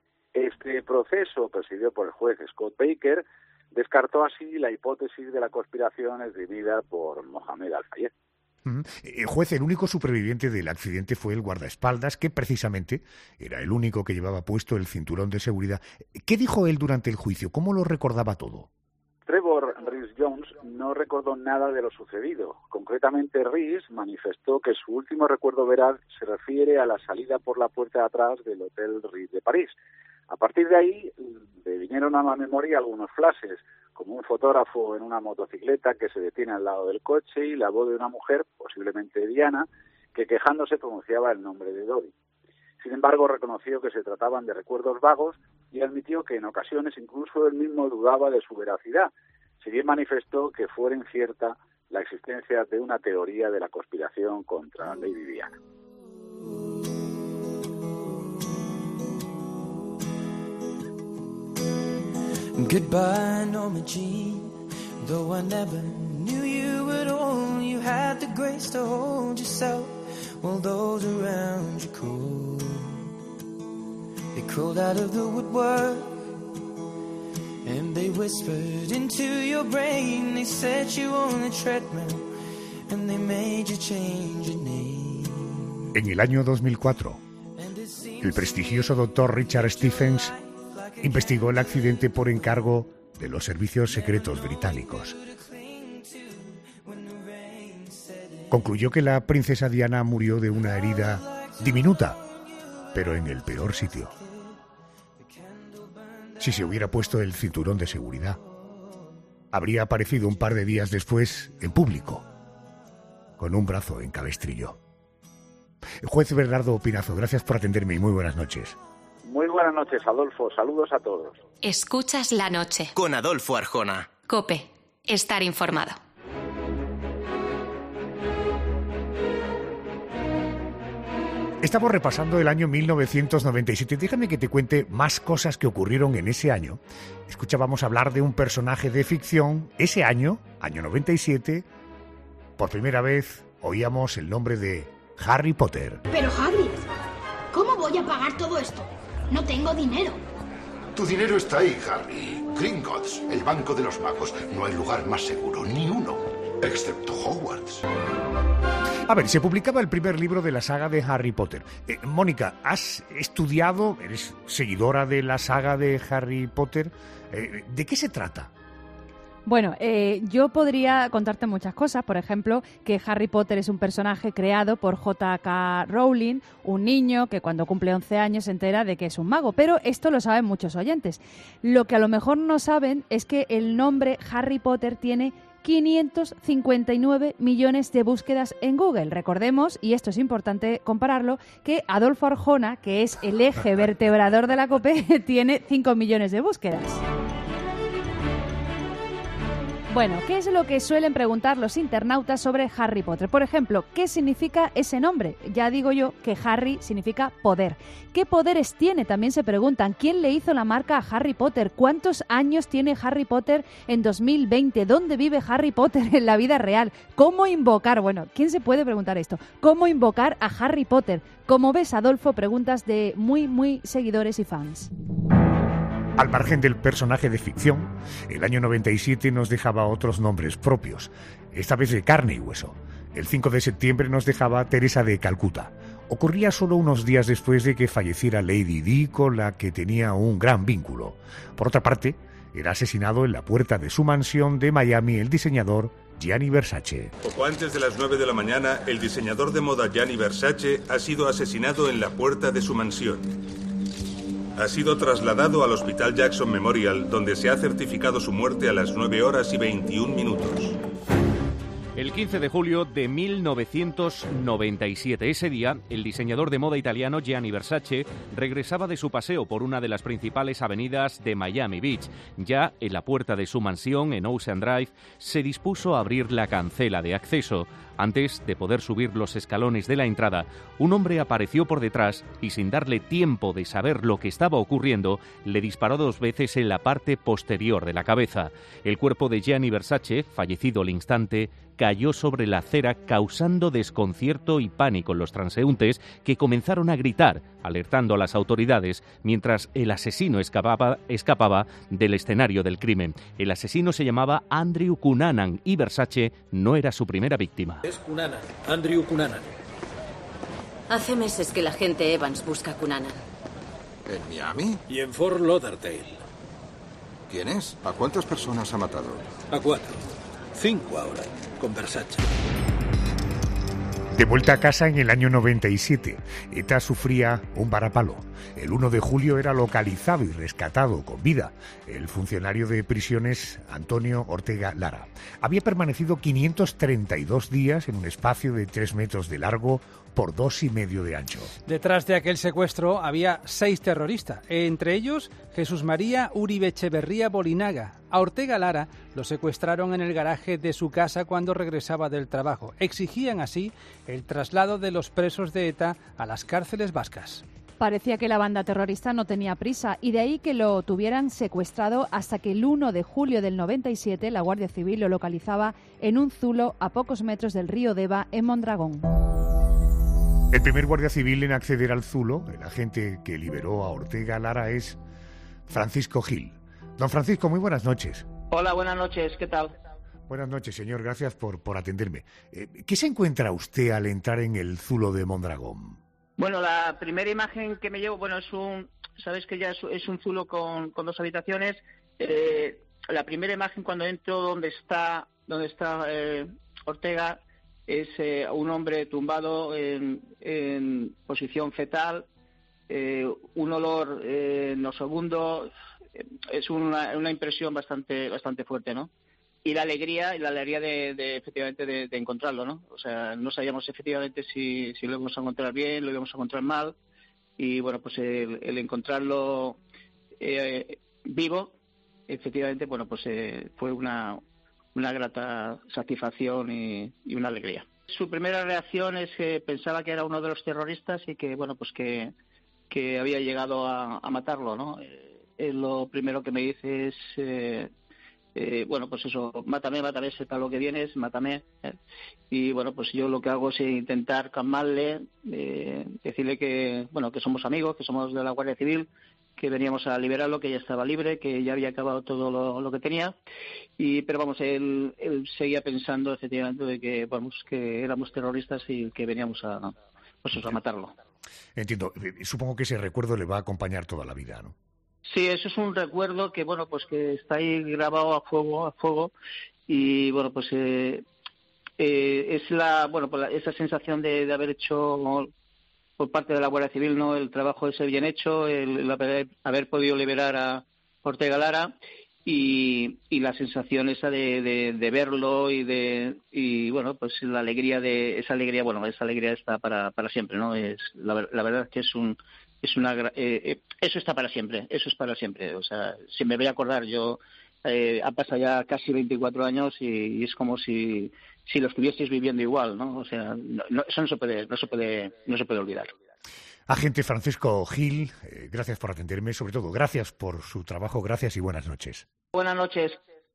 Este proceso, presidido por el juez Scott Baker, descartó así la hipótesis de la conspiración esgrimida por Mohamed Al-Fayed. Uh-huh. Eh, juez, el único superviviente del accidente fue el guardaespaldas, que precisamente era el único que llevaba puesto el cinturón de seguridad. ¿Qué dijo él durante el juicio? ¿Cómo lo recordaba todo? Trevor Rhys-Jones no recordó nada de lo sucedido. Concretamente, Rhys manifestó que su último recuerdo veraz se refiere a la salida por la puerta de atrás del Hotel Ritz de París. A partir de ahí le vinieron a la memoria algunos flashes, como un fotógrafo en una motocicleta que se detiene al lado del coche y la voz de una mujer, posiblemente Diana, que quejándose pronunciaba el nombre de Dodi. Sin embargo, reconoció que se trataban de recuerdos vagos y admitió que en ocasiones incluso él mismo dudaba de su veracidad, si bien manifestó que fuera incierta la existencia de una teoría de la conspiración contra Lady Diana. Goodbye, Norma Jean, though I never knew you at all, you had the grace to hold yourself while those around you crawled. They crawled out of the woodwork and they whispered into your brain. They set you on the treadmill and they made you change your name. En el año dos mil cuatro, el prestigioso doctor Richard Stephens investigó el accidente por encargo de los servicios secretos británicos. Concluyó que la princesa Diana murió de una herida diminuta, pero en el peor sitio. Si se hubiera puesto el cinturón de seguridad, habría aparecido un par de días después en público, con un brazo en cabestrillo. Juez Bernardo Pinazo, gracias por atenderme y muy buenas noches. Muy buenas noches, Adolfo. Saludos a todos. Escuchas la noche. Con Adolfo Arjona. COPE. Estar informado. Estamos repasando el año mil novecientos noventa y siete. Déjame que te cuente más cosas que ocurrieron en ese año. Escuchábamos hablar de un personaje de ficción. Ese año, año noventa y siete, por primera vez oíamos el nombre de Harry Potter. Pero Hagrid, ¿cómo voy a pagar todo esto? No tengo dinero. Tu dinero está ahí, Harry. Gringotts, el banco de los magos. No hay lugar más seguro, ni uno, excepto Hogwarts. A ver, se publicaba el primer libro de la saga de Harry Potter. Eh, Mónica, ¿has estudiado, eres seguidora de la saga de Harry Potter? Eh, ¿De qué se trata? Bueno, eh, yo podría contarte muchas cosas. Por ejemplo, que Harry Potter es un personaje creado por J K Rowling, un niño que cuando cumple once años se entera de que es un mago. Pero esto lo saben muchos oyentes. Lo que a lo mejor no saben es que el nombre Harry Potter tiene quinientos cincuenta y nueve millones de búsquedas en Google. Recordemos, y esto es importante compararlo, que Adolfo Arjona, que es el eje vertebrador de la COPE, tiene cinco millones de búsquedas. Bueno, ¿qué es lo que suelen preguntar los internautas sobre Harry Potter? Por ejemplo, ¿qué significa ese nombre? Ya digo yo que Harry significa poder. ¿Qué poderes tiene? También se preguntan. ¿Quién le hizo la marca a Harry Potter? ¿Cuántos años tiene Harry Potter en dos mil veinte? ¿Dónde vive Harry Potter en la vida real? ¿Cómo invocar? Bueno, ¿quién se puede preguntar esto? ¿Cómo invocar a Harry Potter? Como ves, Adolfo, preguntas de muy, muy seguidores y fans. Al margen del personaje de ficción, el año noventa y siete nos dejaba otros nombres propios, esta vez de carne y hueso. El cinco de septiembre nos dejaba Teresa de Calcuta. Ocurría solo unos días después de que falleciera Lady Di, con la que tenía un gran vínculo. Por otra parte, era asesinado en la puerta de su mansión de Miami el diseñador Gianni Versace. Poco antes de las nueve de la mañana, el diseñador de moda Gianni Versace ha sido asesinado en la puerta de su mansión. Ha sido trasladado al Hospital Jackson Memorial, donde se ha certificado su muerte a las nueve horas y veintiún minutos. El quince de julio de mil novecientos noventa y siete. Ese día, el diseñador de moda italiano Gianni Versace regresaba de su paseo por una de las principales avenidas de Miami Beach. Ya en la puerta de su mansión, en Ocean Drive, se dispuso a abrir la cancela de acceso. Antes de poder subir los escalones de la entrada, un hombre apareció por detrás y, sin darle tiempo de saber lo que estaba ocurriendo, le disparó dos veces en la parte posterior de la cabeza. El cuerpo de Gianni Versace, fallecido al instante, cayó sobre la acera, causando desconcierto y pánico en los transeúntes, que comenzaron a gritar, alertando a las autoridades, mientras el asesino escapaba, escapaba del escenario del crimen. El asesino se llamaba Andrew Cunanan y Versace no era su primera víctima. Es Cunanan, Andrew Cunanan. Hace meses que la gente Evans busca a Cunanan. ¿En Miami? Y en Fort Lauderdale. ¿Quién es? ¿A cuántas personas ha matado? A cuatro. Cinco ahora, con Versace. De vuelta a casa en el año noventa y siete, ETA sufría un varapalo. El uno de julio era localizado y rescatado con vida el funcionario de prisiones Antonio Ortega Lara. Había permanecido quinientos treinta y dos días en un espacio de tres metros de largo por dos y medio de ancho. Detrás de aquel secuestro había seis terroristas, entre ellos Jesús María Uribe Echeverría Bolinaga. A Ortega Lara lo secuestraron en el garaje de su casa cuando regresaba del trabajo. Exigían así el traslado de los presos de ETA a las cárceles vascas. Parecía que la banda terrorista no tenía prisa y de ahí que lo tuvieran secuestrado hasta que el uno de julio del noventa y siete la Guardia Civil lo localizaba en un zulo a pocos metros del río Deva, en Mondragón. El primer guardia civil en acceder al zulo, el agente que liberó a Ortega Lara, es Francisco Gil. Don Francisco, muy buenas noches. Hola, buenas noches, ¿qué tal? Buenas noches, señor, gracias por, por atenderme. Eh, ¿Qué se encuentra usted al entrar en el zulo de Mondragón? Bueno, la primera imagen que me llevo, bueno, es un, sabes que ya es, es un zulo con, con dos habitaciones. Eh, la primera imagen cuando entro donde está, donde está eh, Ortega es eh, un hombre tumbado en, en posición fetal, eh, un olor eh, en los segundos, eh, es una, una impresión bastante, bastante fuerte, ¿no? Y la alegría, y la alegría de, de efectivamente de, de encontrarlo, ¿no? O sea, no sabíamos efectivamente si, si lo íbamos a encontrar bien, lo íbamos a encontrar mal, y bueno, pues el, el encontrarlo eh, vivo, efectivamente, bueno, pues eh, fue una, una grata satisfacción y, y una alegría. Su primera reacción es que pensaba que era uno de los terroristas y que, bueno, pues que, que había llegado a, a matarlo, ¿no? Eh, lo primero que me dice es... Eh, Eh, bueno, pues eso, mátame, mátame, sepa lo que vienes, mátame. ¿eh? Y bueno, pues yo lo que hago es intentar calmarle, eh, decirle que, bueno, que somos amigos, que somos de la Guardia Civil, que veníamos a liberarlo, que ya estaba libre, que ya había acabado todo lo, lo que tenía. Y pero vamos, él, él seguía pensando efectivamente de que, vamos, que éramos terroristas y que veníamos a, pues eso, a matarlo. Entiendo. Supongo que ese recuerdo le va a acompañar toda la vida, ¿no? Sí, eso es un recuerdo que, bueno, pues que está ahí grabado a fuego, a fuego, y bueno, pues eh, eh, es la, bueno, pues la, esa sensación de, de haber hecho por parte de la Guardia Civil, ¿no? El trabajo ese bien hecho, el, el haber, haber podido liberar a Ortega Lara, y, y la sensación esa de, de, de verlo y de y bueno, pues la alegría de esa alegría, bueno, esa alegría está para, para siempre, ¿no? Es la, la verdad es que es un es una eh, eh, eso está para siempre, eso es para siempre. O sea, si me voy a acordar, yo eh, ha pasado ya casi veinticuatro años y, y es como si si lo estuvieseis viviendo igual, ¿no? O sea, no, no, eso no se puede no se puede no se puede olvidar. Agente Francisco Gil, eh, gracias por atenderme, sobre todo gracias por su trabajo, gracias y buenas noches. Buenas noches.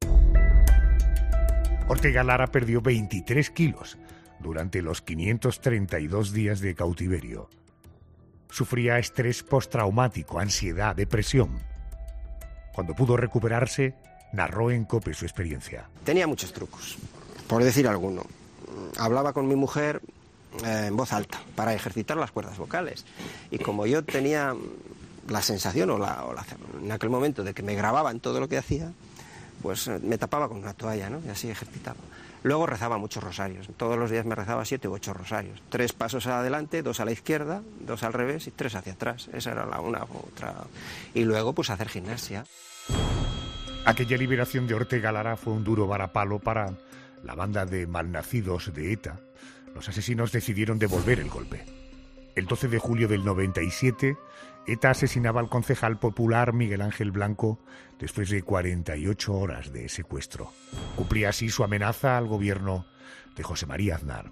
Ortega Lara perdió veintitrés kilos durante los quinientos treinta y dos días de cautiverio. Sufría estrés postraumático, ansiedad, depresión. Cuando pudo recuperarse, narró en COPE su experiencia. Tenía muchos trucos, por decir alguno. Hablaba con mi mujer eh, en voz alta para ejercitar las cuerdas vocales. Y como yo tenía la sensación, o, la, o la, en aquel momento, de que me grababan todo lo que hacía, pues me tapaba con una toalla, ¿no? Y así ejercitaba. Luego rezaba muchos rosarios. Todos los días me rezaba siete u ocho rosarios. Tres pasos adelante, dos a la izquierda, dos al revés y tres hacia atrás. Esa era la una u otra. Y luego, pues, hacer gimnasia. Aquella liberación de Ortega Lara fue un duro varapalo para la banda de malnacidos de ETA. Los asesinos decidieron devolver el golpe. El doce de julio del noventa y siete, ETA asesinaba al concejal popular Miguel Ángel Blanco después de cuarenta y ocho horas de secuestro. Cumplía así su amenaza al gobierno de José María Aznar.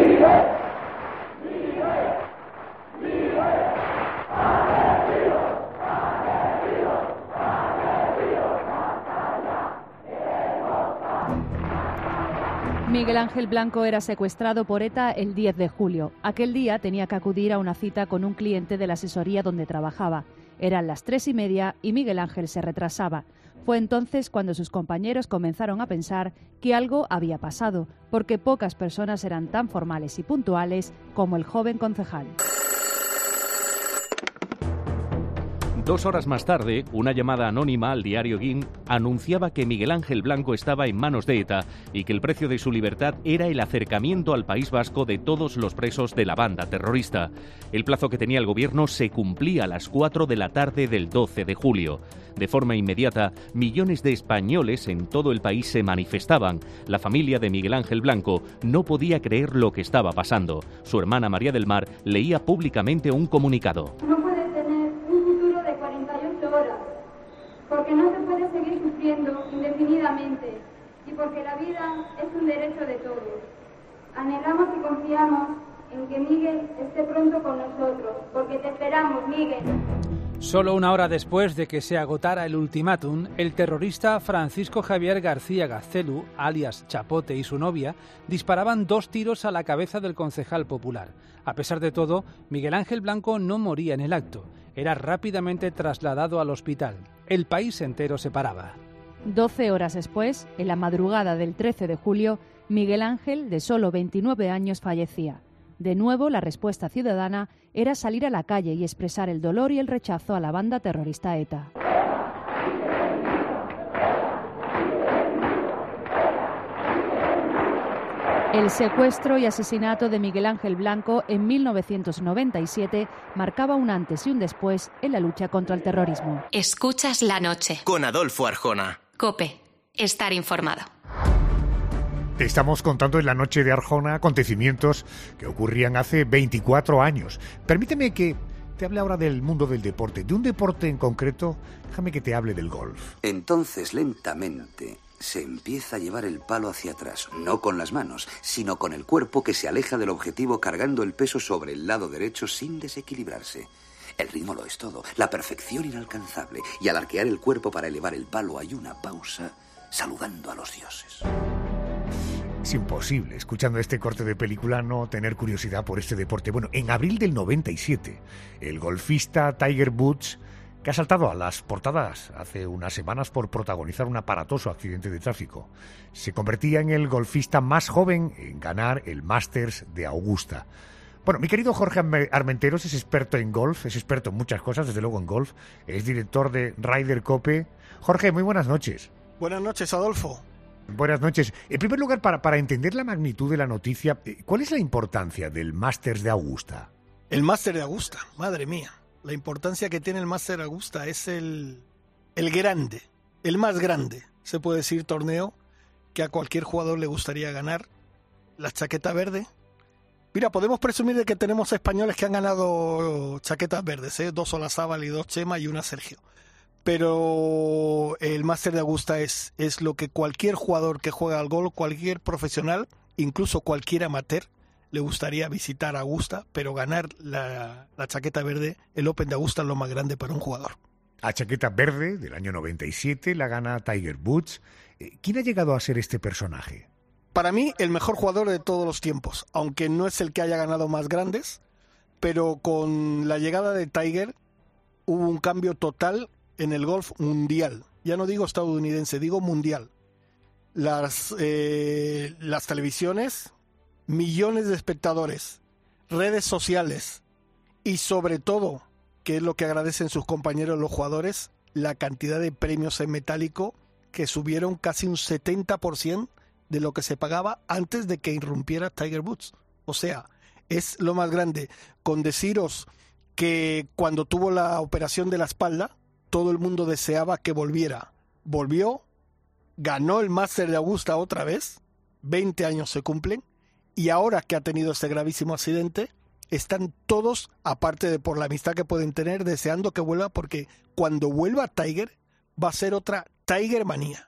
Miguel Ángel Blanco era secuestrado por ETA el diez de julio. Aquel día tenía que acudir a una cita con un cliente de la asesoría donde trabajaba. Eran las tres y media y Miguel Ángel se retrasaba. Fue entonces cuando sus compañeros comenzaron a pensar que algo había pasado, porque pocas personas eran tan formales y puntuales como el joven concejal. Dos horas más tarde, una llamada anónima al diario Guin anunciaba que Miguel Ángel Blanco estaba en manos de ETA y que el precio de su libertad era el acercamiento al País Vasco de todos los presos de la banda terrorista. El plazo que tenía el gobierno se cumplía a las cuatro de la tarde del doce de julio. De forma inmediata, millones de españoles en todo el país se manifestaban. La familia de Miguel Ángel Blanco no podía creer lo que estaba pasando. Su hermana María del Mar leía públicamente un comunicado. Porque no se puede seguir sufriendo indefinidamente y porque la vida es un derecho de todos. Anhelamos y confiamos en que Miguel esté pronto con nosotros, porque te esperamos, Miguel. Solo una hora después de que se agotara el ultimátum, el terrorista Francisco Javier García Gaztelu, alias Chapote, y su novia disparaban dos tiros a la cabeza del concejal popular. A pesar de todo, Miguel Ángel Blanco no moría en el acto. Era rápidamente trasladado al hospital. El país entero se paraba. Doce horas después, en la madrugada del trece de julio, Miguel Ángel, de solo veintinueve años, fallecía. De nuevo, la respuesta ciudadana era salir a la calle y expresar el dolor y el rechazo a la banda terrorista ETA. El secuestro y asesinato de Miguel Ángel Blanco en mil novecientos noventa y siete marcaba un antes y un después en la lucha contra el terrorismo. Escuchas la noche. Con Adolfo Arjona. COPE. Estar informado. Te estamos contando en la noche de Arjona acontecimientos que ocurrían hace veinticuatro años. Permíteme que te hable ahora del mundo del deporte. De un deporte en concreto, déjame que te hable del golf. Entonces, lentamente, se empieza a llevar el palo hacia atrás, no con las manos, sino con el cuerpo que se aleja del objetivo cargando el peso sobre el lado derecho sin desequilibrarse. El ritmo lo es todo, la perfección inalcanzable, y al arquear el cuerpo para elevar el palo hay una pausa saludando a los dioses. Es imposible, escuchando este corte de película, no tener curiosidad por este deporte. Bueno, en abril del noventa y siete, el golfista Tiger Woods, que ha saltado a las portadas hace unas semanas por protagonizar un aparatoso accidente de tráfico, se convertía en el golfista más joven en ganar el Masters de Augusta. Bueno, mi querido Jorge Armenteros es experto en golf, es experto en muchas cosas, desde luego en golf, es director de Ryder Cope. Jorge, muy buenas noches. Buenas noches, Adolfo. Buenas noches. En primer lugar, para, para entender la magnitud de la noticia, ¿cuál es la importancia del Masters de Augusta? El Masters de Augusta, madre mía. La importancia que tiene el Masters de Augusta es el, el grande, el más grande, se puede decir, torneo que a cualquier jugador le gustaría ganar, la chaqueta verde. Mira, podemos presumir de que tenemos españoles que han ganado chaquetas verdes, ¿eh? Dos Olazábal y dos Chema y una Sergio. Pero el Máster de Augusta es, es lo que cualquier jugador que juega al golf, cualquier profesional, incluso cualquier amateur, le gustaría visitar Augusta, pero ganar la, la chaqueta verde, el Open de Augusta es lo más grande para un jugador. La chaqueta verde del año noventa y siete la gana Tiger Woods. ¿Quién ha llegado a ser este personaje? Para mí, el mejor jugador de todos los tiempos, aunque no es el que haya ganado más grandes, pero con la llegada de Tiger hubo un cambio total en el golf mundial. Ya no digo estadounidense, digo mundial. Las, eh, las televisiones, millones de espectadores, redes sociales y sobre todo, que es lo que agradecen sus compañeros los jugadores, la cantidad de premios en metálico que subieron casi un setenta por ciento de lo que se pagaba antes de que irrumpiera Tiger Woods. O sea, es lo más grande. Con deciros que cuando tuvo la operación de la espalda, todo el mundo deseaba que volviera. Volvió, ganó el Máster de Augusta otra vez, veinte años se cumplen, y ahora que ha tenido este gravísimo accidente, están todos, aparte de por la amistad que pueden tener, deseando que vuelva, porque cuando vuelva Tiger, va a ser otra Tiger manía.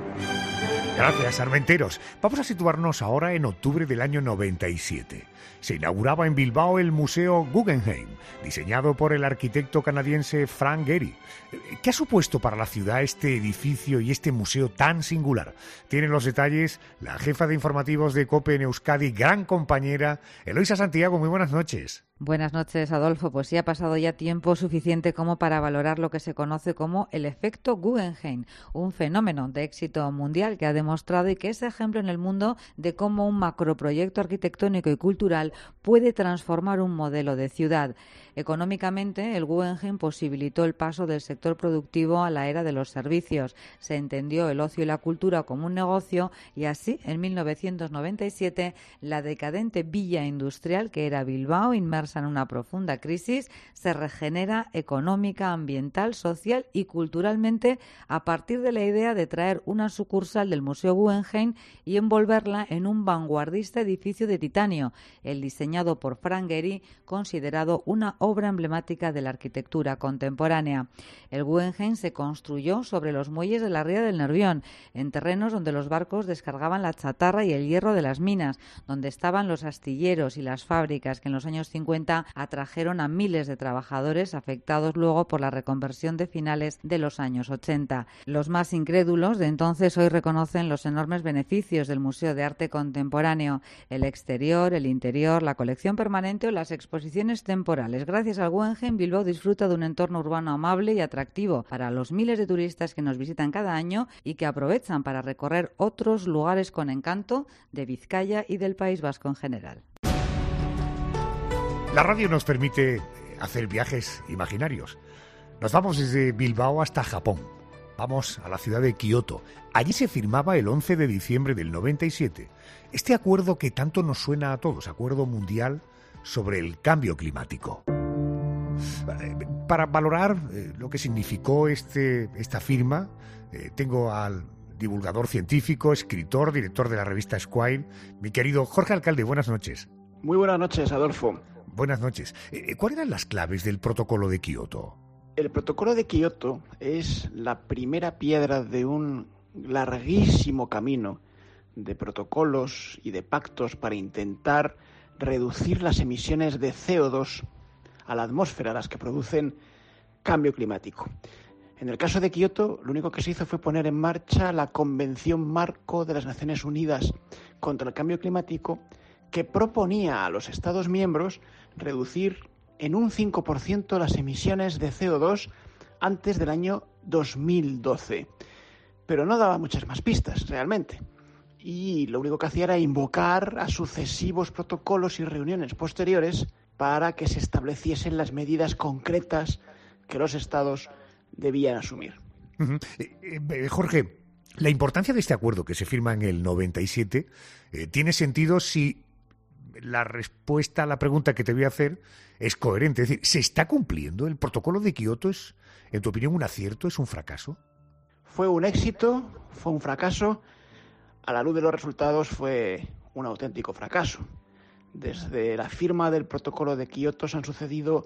Gracias, Armenteros. Vamos a situarnos ahora en octubre del año noventa y siete. Se inauguraba en Bilbao el Museo Guggenheim, diseñado por el arquitecto canadiense Frank Gehry. ¿Qué ha supuesto para la ciudad este edificio y este museo tan singular? Tienen los detalles la jefa de informativos de COPE en Euskadi, gran compañera, Eloisa Santiago. Muy buenas noches. Buenas noches, Adolfo. Pues sí, ha pasado ya tiempo suficiente como para valorar lo que se conoce como el efecto Guggenheim, un fenómeno de éxito mundial que ha demostrado y que es ejemplo en el mundo de cómo un macroproyecto arquitectónico y cultural puede transformar un modelo de ciudad. Económicamente, el Guggenheim posibilitó el paso del sector productivo a la era de los servicios. Se entendió el ocio y la cultura como un negocio y así, en mil novecientos noventa y siete, la decadente villa industrial que era Bilbao, inmersa en una profunda crisis, se regenera económica, ambiental, social y culturalmente a partir de la idea de traer una sucursal del Museo Guggenheim y envolverla en un vanguardista edificio de titanio, el diseñado por Frank Gehry, considerado una obra emblemática de la arquitectura contemporánea. El Guggenheim se construyó sobre los muelles de la ría del Nervión, en terrenos donde los barcos descargaban la chatarra y el hierro de las minas, donde estaban los astilleros y las fábricas que en los años cincuenta atrajeron a miles de trabajadores afectados luego por la reconversión de finales de los años ochenta. Los más incrédulos de entonces hoy reconocen los enormes beneficios del Museo de Arte Contemporáneo, el exterior, el interior, la colección permanente o las exposiciones temporales. Gracias al Guggenheim, Bilbao disfruta de un entorno urbano amable y atractivo para los miles de turistas que nos visitan cada año y que aprovechan para recorrer otros lugares con encanto de Vizcaya y del País Vasco en general. La radio nos permite hacer viajes imaginarios. Nos vamos desde Bilbao hasta Japón. Vamos a la ciudad de Kioto. Allí se firmaba el once de diciembre del noventa y siete este acuerdo que tanto nos suena a todos, Acuerdo Mundial sobre el Cambio Climático. Para valorar eh, lo que significó este, esta firma, eh, tengo al divulgador científico, escritor, director de la revista Esquire, mi querido Jorge Alcalde. Buenas noches. Muy buenas noches, Adolfo. Buenas noches. Eh, ¿Cuáles eran las claves del protocolo de Kioto? El protocolo de Kioto es la primera piedra de un larguísimo camino de protocolos y de pactos para intentar reducir las emisiones de C O dos a la atmósfera, las que producen cambio climático. En el caso de Kioto, lo único que se hizo fue poner en marcha la Convención Marco de las Naciones Unidas contra el Cambio Climático, que proponía a los Estados miembros reducir en un cinco por ciento las emisiones de C O dos antes del año dos mil doce. Pero no daba muchas más pistas, realmente. Y lo único que hacía era invocar a sucesivos protocolos y reuniones posteriores para que se estableciesen las medidas concretas que los Estados debían asumir. Uh-huh. Eh, eh, Jorge, la importancia de este acuerdo que se firma en el noventa y siete eh, tiene sentido si la respuesta a la pregunta que te voy a hacer es coherente. Es decir, ¿se está cumpliendo? ¿El protocolo de Kioto es, en tu opinión, un acierto? ¿Es un fracaso? ¿Fue un éxito? ¿Fue un fracaso? A la luz de los resultados fue un auténtico fracaso. Desde la firma del protocolo de Kioto se han sucedido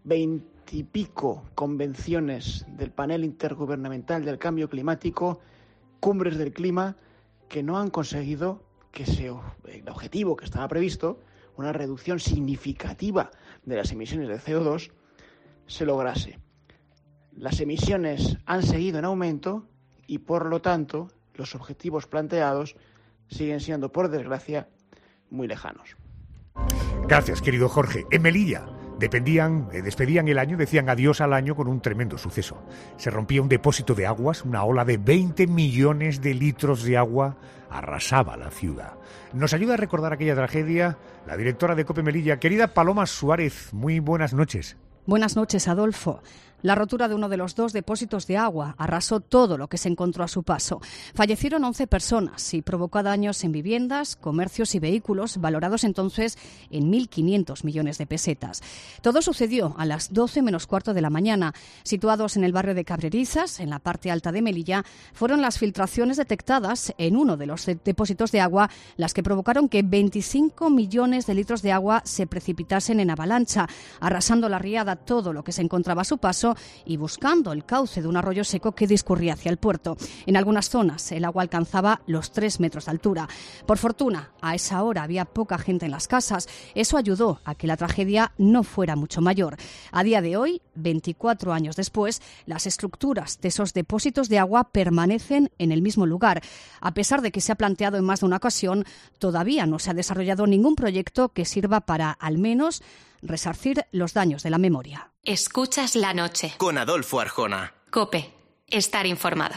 veintipico convenciones del panel intergubernamental del cambio climático, cumbres del clima, que no han conseguido que se, el objetivo que estaba previsto, una reducción significativa de las emisiones de C O dos, se lograse. Las emisiones han seguido en aumento y, por lo tanto, los objetivos planteados siguen siendo, por desgracia, muy lejanos. Gracias, querido Jorge. En Melilla dependían, eh, despedían el año, decían adiós al año con un tremendo suceso. Se rompía un depósito de aguas, una ola de veinte millones de litros de agua arrasaba la ciudad. Nos ayuda a recordar aquella tragedia la directora de COPE Melilla, querida Paloma Suárez. Muy buenas noches. Buenas noches, Adolfo. La rotura de uno de los dos depósitos de agua arrasó todo lo que se encontró a su paso. Fallecieron once personas y provocó daños en viviendas, comercios y vehículos, valorados entonces en mil quinientos millones de pesetas. Todo sucedió a las doce menos cuarto de la mañana. Situados en el barrio de Cabrerizas, en la parte alta de Melilla, fueron las filtraciones detectadas en uno de los depósitos de agua las que provocaron que veinticinco millones de litros de agua se precipitasen en avalancha, arrasando la riada todo lo que se encontraba a su paso y buscando el cauce de un arroyo seco que discurría hacia el puerto. En algunas zonas el agua alcanzaba los tres metros de altura. Por fortuna, a esa hora había poca gente en las casas. Eso ayudó a que la tragedia no fuera mucho mayor. A día de hoy, veinticuatro años después, las estructuras de esos depósitos de agua permanecen en el mismo lugar. A pesar de que se ha planteado en más de una ocasión, todavía no se ha desarrollado ningún proyecto que sirva para, al menos, resarcir los daños de la memoria. Escuchas la noche. Con Adolfo Arjona. COPE. Estar informado.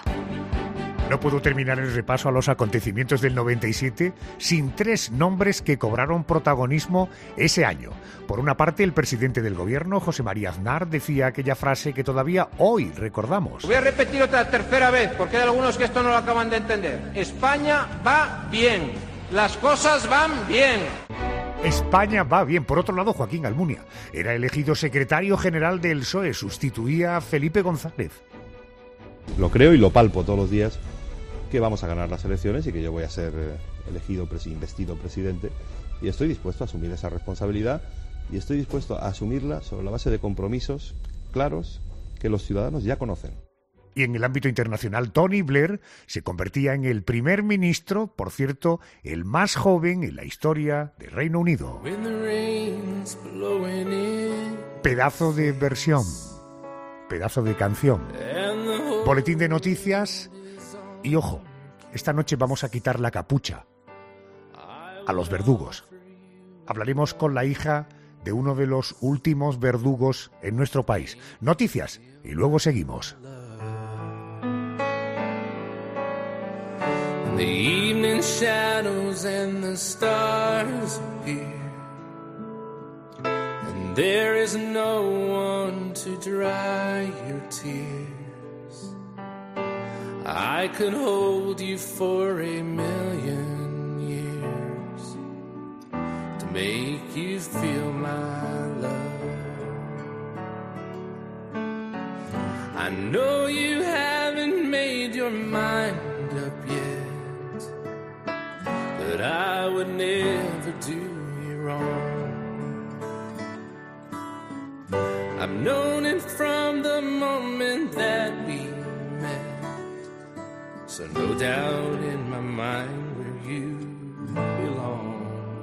No puedo terminar el repaso a los acontecimientos del noventa y siete sin tres nombres que cobraron protagonismo ese año. Por una parte, el presidente del gobierno, José María Aznar, decía aquella frase que todavía hoy recordamos. Voy a repetir otra tercera vez, porque hay algunos que esto no lo acaban de entender. España va bien. Las cosas van bien. España va bien. Por otro lado, Joaquín Almunia era elegido secretario general del P S O E, sustituía a Felipe González. Lo creo y lo palpo todos los días, que vamos a ganar las elecciones y que yo voy a ser elegido, investido presidente, y estoy dispuesto a asumir esa responsabilidad y estoy dispuesto a asumirla sobre la base de compromisos claros que los ciudadanos ya conocen. Y en el ámbito internacional, Tony Blair se convertía en el primer ministro, por cierto, el más joven en la historia del Reino Unido. Pedazo de versión, pedazo de canción, boletín de noticias y ojo, esta noche vamos a quitar la capucha a los verdugos. Hablaremos con la hija de uno de los últimos verdugos en nuestro país. Noticias y luego seguimos. The evening shadows and the stars appear, and there is no one to dry your tears. I could hold you for a million years to make you feel my love. I know you haven't made your mind up yet, but I would never do you wrong. I've known it from the moment that we met, so no doubt in my mind where you belong.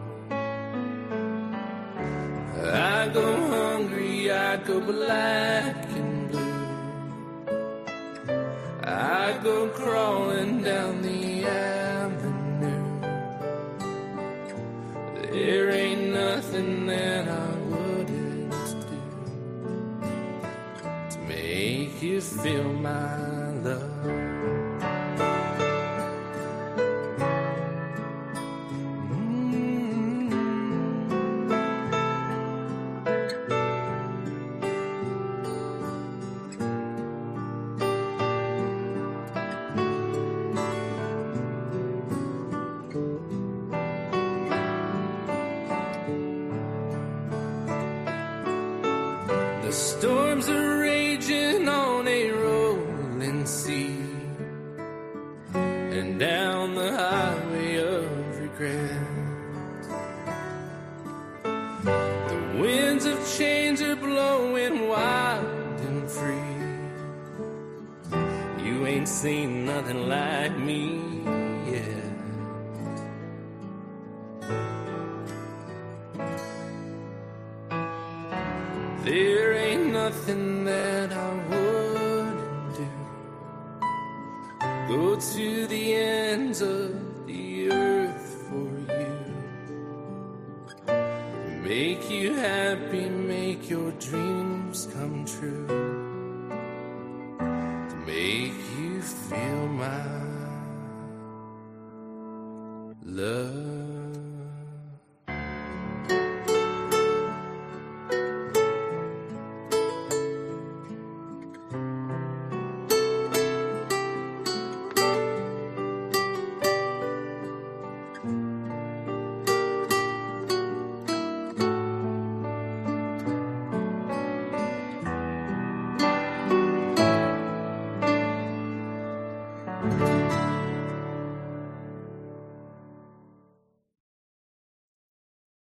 I go hungry, I go black and blue, I go crawling down the avenue. There ain't nothing that I wouldn't do to make you feel my love. Storms are raging on a rolling and down the highway of regret. The winds of change are blowing wild and free. You ain't seen nothing like me yet. There ain't nothing that I wouldn't do. Go to the ends of the earth for you. Make you happy, make your dreams come true. To make you feel my love.